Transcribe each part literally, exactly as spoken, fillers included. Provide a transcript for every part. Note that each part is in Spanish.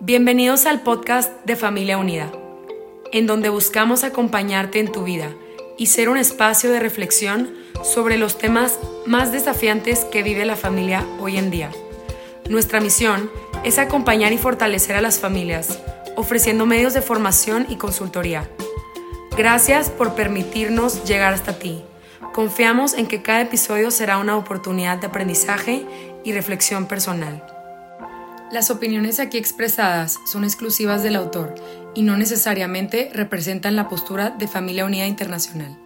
Bienvenidos al podcast de Familia Unida, en donde buscamos acompañarte en tu vida y ser un espacio de reflexión sobre los temas más desafiantes que vive la familia hoy en día. Nuestra misión es acompañar y fortalecer a las familias, ofreciendo medios de formación y consultoría. Gracias por permitirnos llegar hasta ti. Confiamos en que cada episodio será una oportunidad de aprendizaje y reflexión personal. Las opiniones aquí expresadas son exclusivas del autor y no necesariamente representan la postura de Familia Unida Internacional.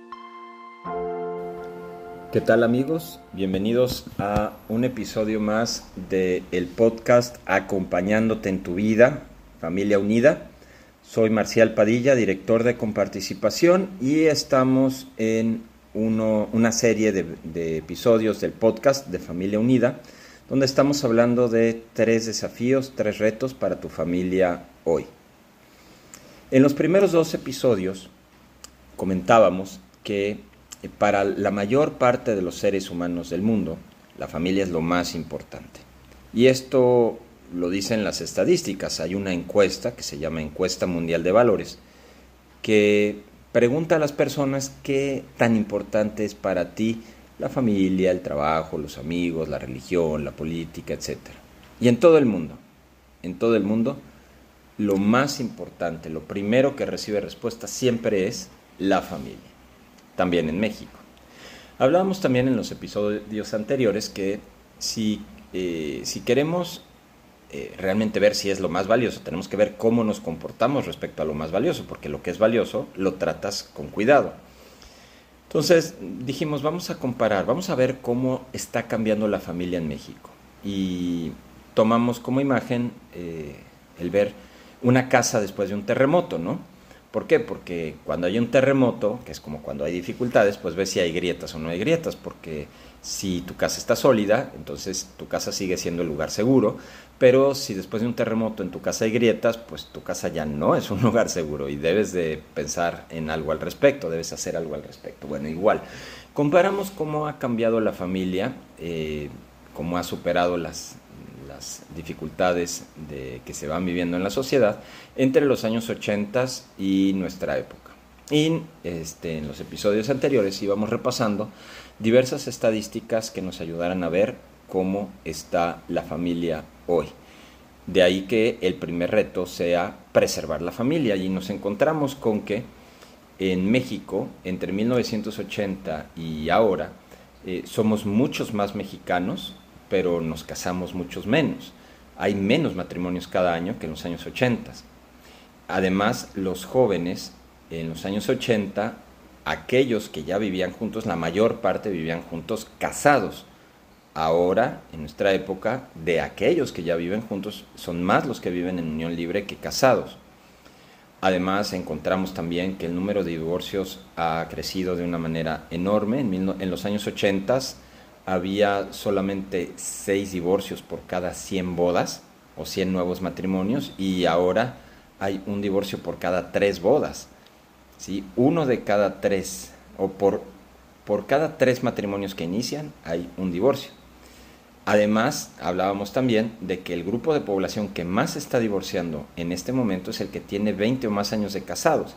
¿Qué tal, amigos? Bienvenidos a un episodio más del podcast Acompañándote en tu vida, Familia Unida. Soy Marcial Padilla, director de Comparticipación, y estamos en uno, una serie de, de episodios del podcast de Familia Unida, donde estamos hablando de tres desafíos, tres retos para tu familia hoy. En los primeros dos episodios comentábamos que para la mayor parte de los seres humanos del mundo, la familia es lo más importante. Y esto lo dicen las estadísticas. Hay una encuesta que se llama Encuesta Mundial de Valores, que pregunta a las personas qué tan importante es para ti la familia, el trabajo, los amigos, la religión, la política, etcétera. Y en todo el mundo, en todo el mundo, lo más importante, lo primero que recibe respuesta siempre es la familia. También en México. Hablábamos también en los episodios anteriores que si, eh, si queremos eh, realmente ver si es lo más valioso, tenemos que ver cómo nos comportamos respecto a lo más valioso, porque lo que es valioso lo tratas con cuidado. Entonces dijimos, vamos a comparar, vamos a ver cómo está cambiando la familia en México. Y tomamos como imagen eh, el ver una casa después de un terremoto, ¿no? ¿Por qué? Porque cuando hay un terremoto, que es como cuando hay dificultades, pues ves si hay grietas o no hay grietas, porque si tu casa está sólida, entonces tu casa sigue siendo el lugar seguro, pero si después de un terremoto en tu casa hay grietas, pues tu casa ya no es un lugar seguro y debes de pensar en algo al respecto, debes hacer algo al respecto. Bueno, igual, comparamos cómo ha cambiado la familia, eh, cómo ha superado las... las dificultades de, que se van viviendo en la sociedad entre los años ochenta y nuestra época. Y este, en los episodios anteriores íbamos repasando diversas estadísticas que nos ayudaran a ver cómo está la familia hoy. De ahí que el primer reto sea preservar la familia, y nos encontramos con que en México, entre mil novecientos ochenta y ahora, eh, somos muchos más mexicanos, pero nos casamos muchos menos. Hay menos matrimonios cada año que en los años ochenta. Además, los jóvenes en los años ochenta, aquellos que ya vivían juntos, la mayor parte vivían juntos casados. Ahora, en nuestra época, de aquellos que ya viven juntos, son más los que viven en unión libre que casados. Además, encontramos también que el número de divorcios ha crecido de una manera enorme. En, mil, en los años ochenta, había solamente seis divorcios por cada cien bodas o cien nuevos matrimonios, y ahora hay un divorcio por cada tres bodas, ¿sí? Uno de cada tres, o por, por cada tres matrimonios que inician hay un divorcio. Además, hablábamos también de que el grupo de población que más se está divorciando en este momento es el que tiene veinte o más años de casados.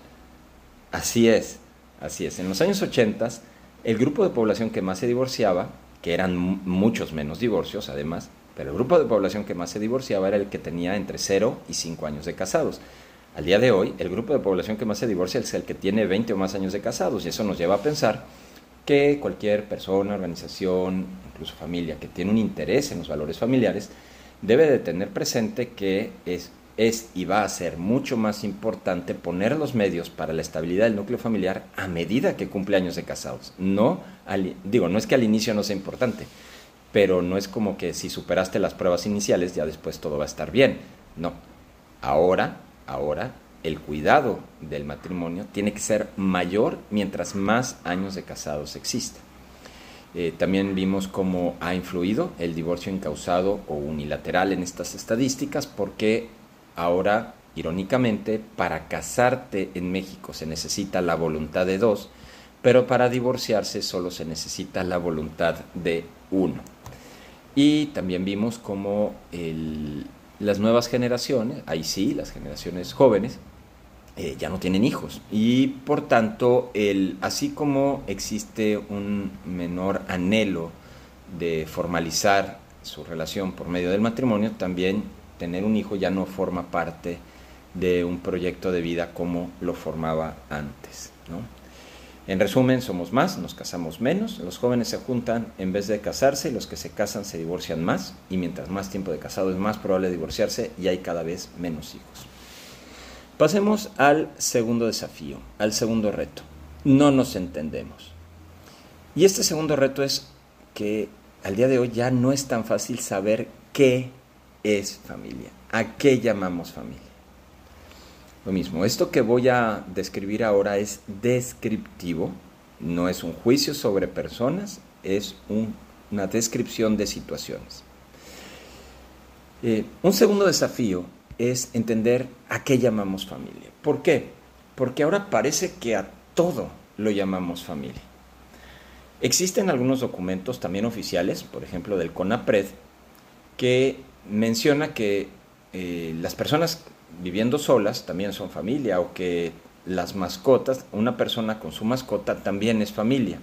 Así es, así es. En los años ochenta, el grupo de población que más se divorciaba, que eran muchos menos divorcios además, pero el grupo de población que más se divorciaba era el que tenía entre cero y cinco años de casados. Al día de hoy, el grupo de población que más se divorcia es el que tiene veinte o más años de casados, y eso nos lleva a pensar que cualquier persona, organización, incluso familia, que tiene un interés en los valores familiares, debe de tener presente que es, es y va a ser mucho más importante poner los medios para la estabilidad del núcleo familiar a medida que cumple años de casados. No, al, digo, no es que al inicio no sea importante, pero no es como que si superaste las pruebas iniciales ya después todo va a estar bien. No, ahora, ahora el cuidado del matrimonio tiene que ser mayor mientras más años de casados existan. Eh, también vimos cómo ha influido el divorcio incausado o unilateral en estas estadísticas, porque ahora, irónicamente, para casarte en México se necesita la voluntad de dos, pero para divorciarse solo se necesita la voluntad de uno. Y también vimos cómo el, las nuevas generaciones, ahí sí, las generaciones jóvenes, eh, ya no tienen hijos. Y por tanto, el, así como existe un menor anhelo de formalizar su relación por medio del matrimonio, también tener un hijo ya no forma parte de un proyecto de vida como lo formaba antes, ¿no? En resumen, somos más, nos casamos menos, los jóvenes se juntan en vez de casarse y los que se casan se divorcian más, y mientras más tiempo de casado es más probable divorciarse y hay cada vez menos hijos. Pasemos al segundo desafío, al segundo reto. No nos entendemos. Y este segundo reto es que al día de hoy ya no es tan fácil saber qué es familia, a qué llamamos familia. Lo mismo, esto que voy a describir ahora es descriptivo, no es un juicio sobre personas, es un, una descripción de situaciones. Eh, un segundo desafío es entender a qué llamamos familia. ¿Por qué? Porque ahora parece que a todo lo llamamos familia. Existen algunos documentos también oficiales, por ejemplo del CONAPRED, que menciona que eh, las personas viviendo solas también son familia, o que las mascotas, una persona con su mascota también es familia.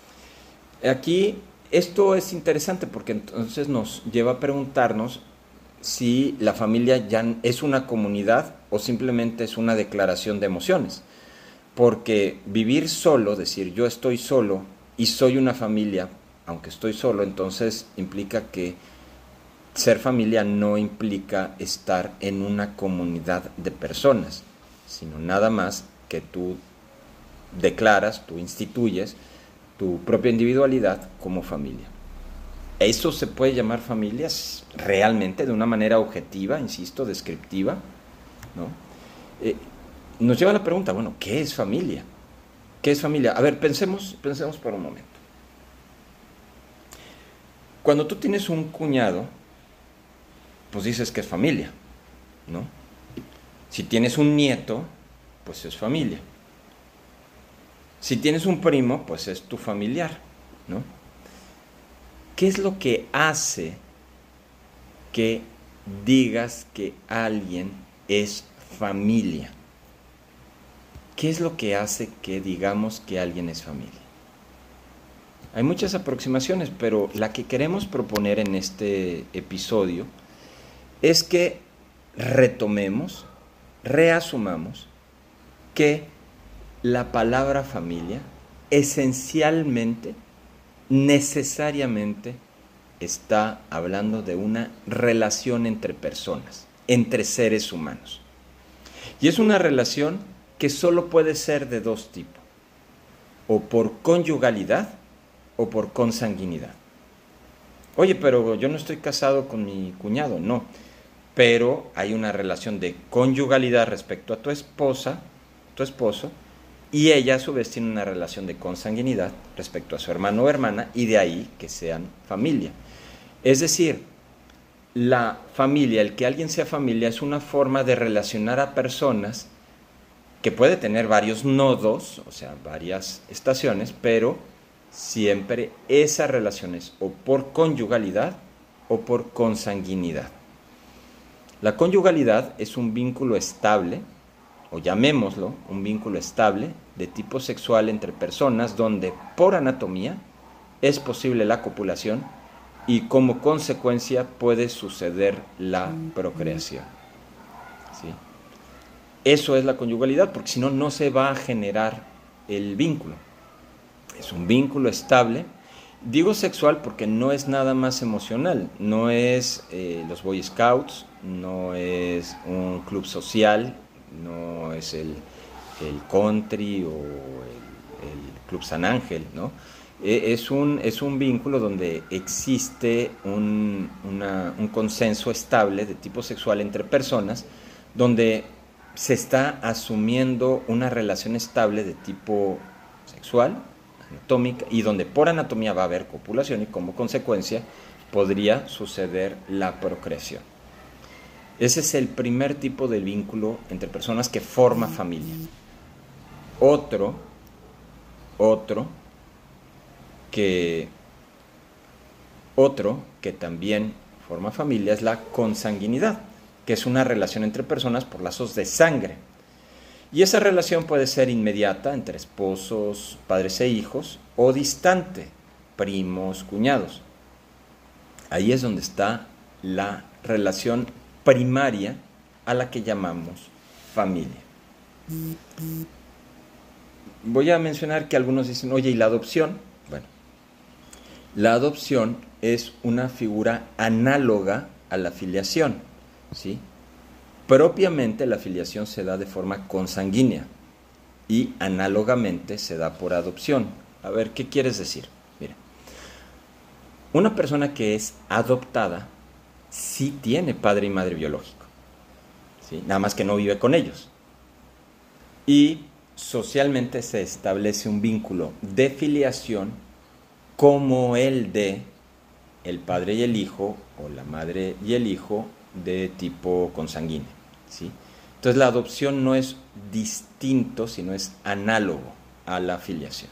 Aquí esto es interesante porque entonces nos lleva a preguntarnos si la familia ya es una comunidad o simplemente es una declaración de emociones. Porque vivir solo, decir yo estoy solo y soy una familia, aunque estoy solo, entonces implica que ser familia no implica estar en una comunidad de personas, sino nada más que tú declaras, tú instituyes tu propia individualidad como familia. ¿Eso se puede llamar familia realmente de una manera objetiva, insisto, descriptiva? ¿No? Eh, nos lleva a la pregunta, bueno, ¿qué es familia? ¿Qué es familia? A ver, pensemos, pensemos por un momento. Cuando tú tienes un cuñado, pues dices que es familia, ¿no? Si tienes un nieto, pues es familia. Si tienes un primo, pues es tu familiar, ¿no? ¿Qué es lo que hace que digas que alguien es familia? ¿Qué es lo que hace que digamos que alguien es familia? Hay muchas aproximaciones, pero la que queremos proponer en este episodio es que retomemos, reasumamos que la palabra familia esencialmente, necesariamente, está hablando de una relación entre personas, entre seres humanos. Y es una relación que solo puede ser de dos tipos, o por conyugalidad o por consanguinidad. Oye, pero yo no estoy casado con mi cuñado, no. Pero hay una relación de conyugalidad respecto a tu esposa, tu esposo, y ella a su vez tiene una relación de consanguinidad respecto a su hermano o hermana, y de ahí que sean familia. Es decir, la familia, el que alguien sea familia, es una forma de relacionar a personas que puede tener varios nodos, o sea, varias estaciones, pero siempre esas relaciones o por conyugalidad o por consanguinidad. La conyugalidad es un vínculo estable, o llamémoslo un vínculo estable, de tipo sexual entre personas donde por anatomía es posible la copulación y como consecuencia puede suceder la procreación. ¿Sí? Eso es la conyugalidad, porque si no, no se va a generar el vínculo. Es un vínculo estable. Digo sexual porque no es nada más emocional, no es eh, los Boy Scouts, no es un club social, no es el, el country o el, el club San Ángel, ¿no? Eh, es, un, es un vínculo donde existe un, una, un consenso estable de tipo sexual entre personas, donde se está asumiendo una relación estable de tipo sexual, anatómica, y donde por anatomía va a haber copulación y como consecuencia podría suceder la procreación. Ese es el primer tipo de vínculo entre personas que forma familia. Otro, otro que, otro que también forma familia es la consanguinidad. que es una relación entre personas por lazos de sangre. Y esa relación puede ser inmediata, entre esposos, padres e hijos, o distante, primos, cuñados. Ahí es donde está la relación primaria a la que llamamos familia. Voy a mencionar que algunos dicen, oye, ¿y la adopción? Bueno, la adopción es una figura análoga a la filiación, ¿sí? Propiamente la filiación se da de forma consanguínea y análogamente se da por adopción. A ver, ¿qué quieres decir? Mira, una persona que es adoptada sí tiene padre y madre biológico, ¿sí? Nada más que no vive con ellos. Y socialmente se establece un vínculo de filiación como el de el padre y el hijo o la madre y el hijo de tipo consanguíneo, ¿sí? Entonces la adopción no es distinto, sino es análogo a la filiación.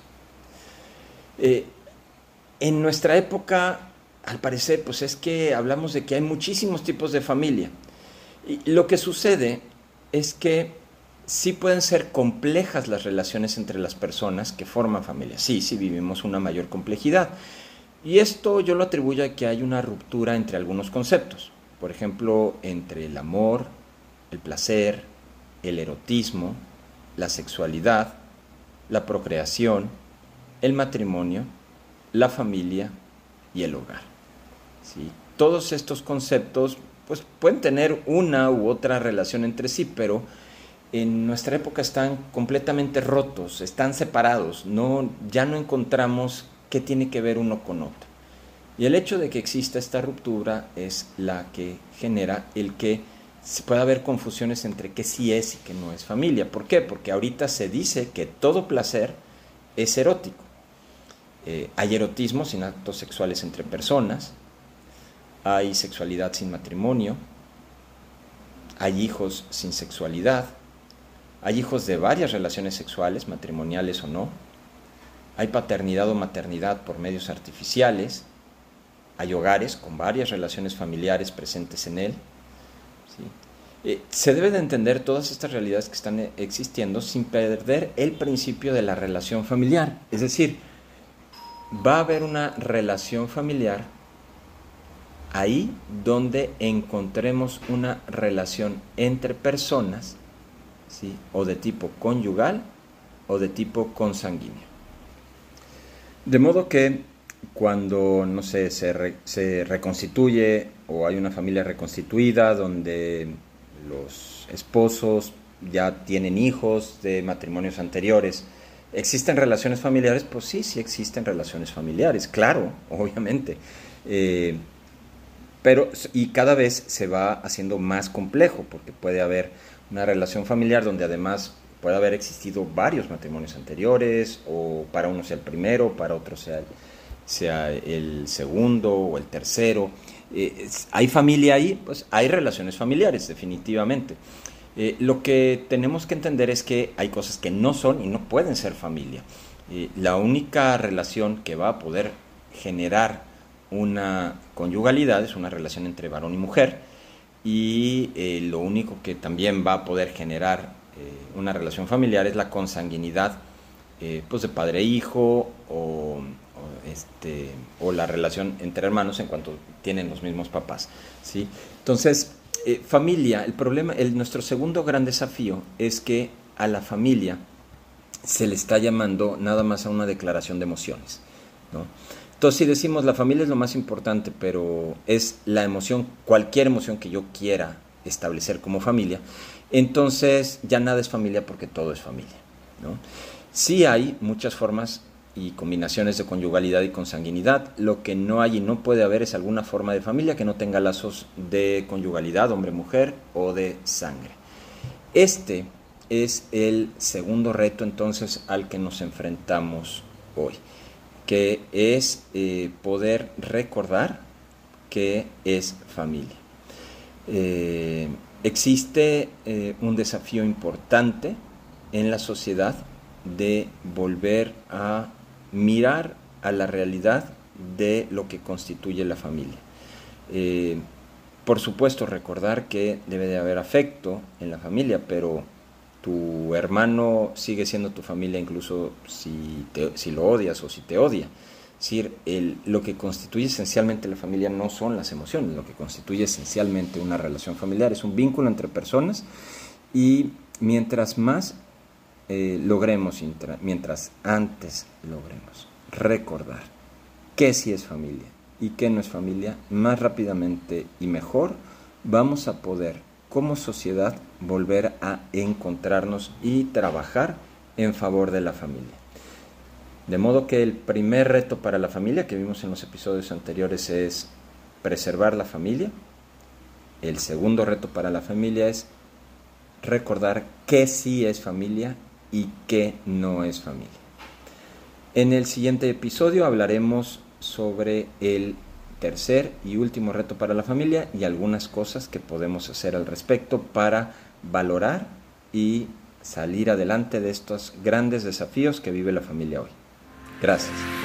Eh, en nuestra época, al parecer, pues es que hablamos de que hay muchísimos tipos de familia. Y lo que sucede es que sí pueden ser complejas las relaciones entre las personas que forman familia. Sí, sí vivimos una mayor complejidad. Y esto yo lo atribuyo a que hay una ruptura entre algunos conceptos. Por ejemplo, entre el amor, el placer, el erotismo, la sexualidad, la procreación, el matrimonio, la familia y el hogar, ¿sí? Todos estos conceptos pues, pueden tener una u otra relación entre sí, pero en nuestra época están completamente rotos, están separados, no, ya no encontramos qué tiene que ver uno con otro. Y el hecho de que exista esta ruptura es la que genera el que pueda haber confusiones entre qué sí es y qué no es familia. ¿Por qué? Porque ahorita se dice que todo placer es erótico. Eh, hay erotismo sin actos sexuales entre personas, hay sexualidad sin matrimonio, hay hijos sin sexualidad, hay hijos de varias relaciones sexuales, matrimoniales o no, hay paternidad o maternidad por medios artificiales, hay hogares con varias relaciones familiares presentes en él, ¿sí? Eh, se debe de entender todas estas realidades que están existiendo sin perder el principio de la relación familiar. Es decir, va a haber una relación familiar ahí donde encontremos una relación entre personas, ¿sí? O de tipo conyugal o de tipo consanguíneo. De modo que cuando, no sé, se, re, se reconstituye o hay una familia reconstituida donde los esposos ya tienen hijos de matrimonios anteriores, ¿existen relaciones familiares? Pues sí, sí existen relaciones familiares, claro, obviamente. Eh, pero, y cada vez se va haciendo más complejo, porque puede haber una relación familiar donde además puede haber existido varios matrimonios anteriores, o para uno sea el primero, para otro sea el, sea el segundo o el tercero. Eh, ¿Hay familia ahí? Pues hay relaciones familiares, definitivamente. Eh, lo que tenemos que entender es que hay cosas que no son y no pueden ser familia. Eh, la única relación que va a poder generar una conyugalidad es una relación entre varón y mujer, y eh, lo único que también va a poder generar eh, una relación familiar es la consanguinidad eh, pues de padre e hijo, o, o, este, o la relación entre hermanos en cuanto tienen los mismos papás, ¿sí? Entonces, eh, familia, el problema, el, nuestro segundo gran desafío es que a la familia se le está llamando nada más a una declaración de emociones, ¿no? Entonces, si decimos la familia es lo más importante, pero es la emoción, cualquier emoción que yo quiera establecer como familia, entonces ya nada es familia porque todo es familia, ¿no? Sí hay muchas formas y combinaciones de conyugalidad y consanguinidad. Lo que no hay y no puede haber es alguna forma de familia que no tenga lazos de conyugalidad, hombre-mujer o de sangre. Este es el segundo reto entonces al que nos enfrentamos hoy, que es eh, poder recordar qué es familia. Eh, existe eh, un desafío importante en la sociedad de volver a mirar a la realidad de lo que constituye la familia. Eh, por supuesto, recordar que debe de haber afecto en la familia, pero tu hermano sigue siendo tu familia incluso si, te, si lo odias o si te odia. Es decir, el, lo que constituye esencialmente la familia no son las emociones, lo que constituye esencialmente una relación familiar es un vínculo entre personas, y mientras más eh, logremos, mientras antes logremos recordar qué sí es familia y qué no es familia, más rápidamente y mejor vamos a poder como sociedad volver a encontrarnos y trabajar en favor de la familia. De modo que el primer reto para la familia que vimos en los episodios anteriores es preservar la familia. El segundo reto para la familia es recordar qué sí es familia y qué no es familia. En el siguiente episodio hablaremos sobre el tercer y último reto para la familia y algunas cosas que podemos hacer al respecto para valorar y salir adelante de estos grandes desafíos que vive la familia hoy. Gracias.